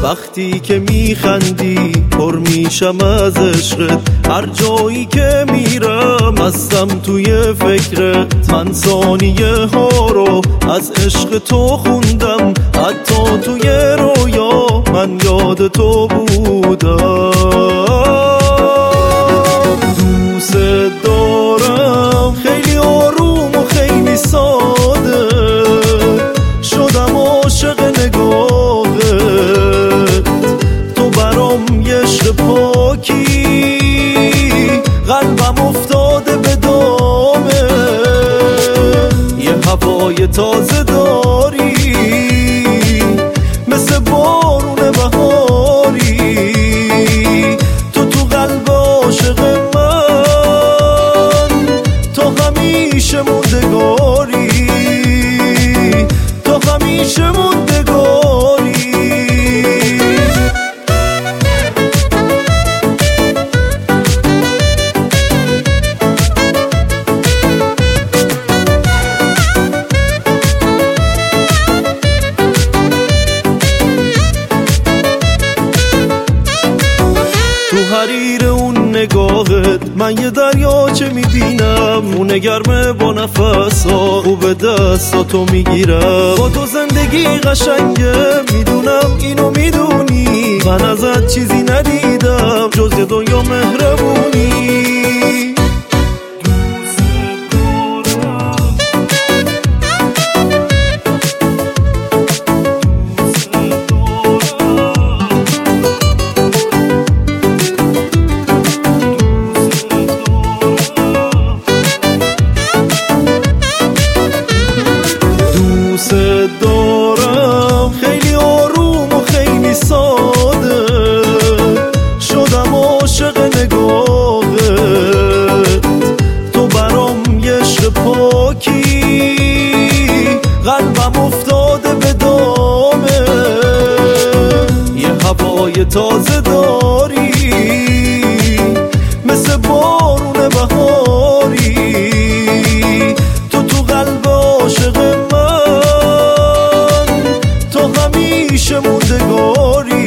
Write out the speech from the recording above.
وقتی که میخندی پر میشم از عشقت، هر جایی که میرم هستم توی فکرت. من ثانیه ها رو از عشق تو خوندم، حتی توی رویا من یاد تو بودم. دوست دارم خیلی آروم و خیلی ساده، شدم عاشق نگاهت. تو برام یه عشق پاکی، قلبم افتاده به دامه. یه هوای تازه داری مثل بارون بهاری، تو قلب عاشق من تو همیشه موندگاری، تو همیشه موندگاری. تو حریر اون نگاهت من یه دریاچه میبینم، خونه گرمه با نفسا خوب دستاتو میگیرم. با تو زندگی قشنگه میدونم اینو میدونی، من ازت چیزی ندیدم جز دنیا مهربونی. دوست دارم خیلی آروم و خیلی ساده، شدم عاشق نگاهت. تو برام یه عشق پاکی، قلبم افتاده به دامه. یه هوای تازه داری مثل بارون بهاری، تو قلب عاشق من تو همیشه موندگاری.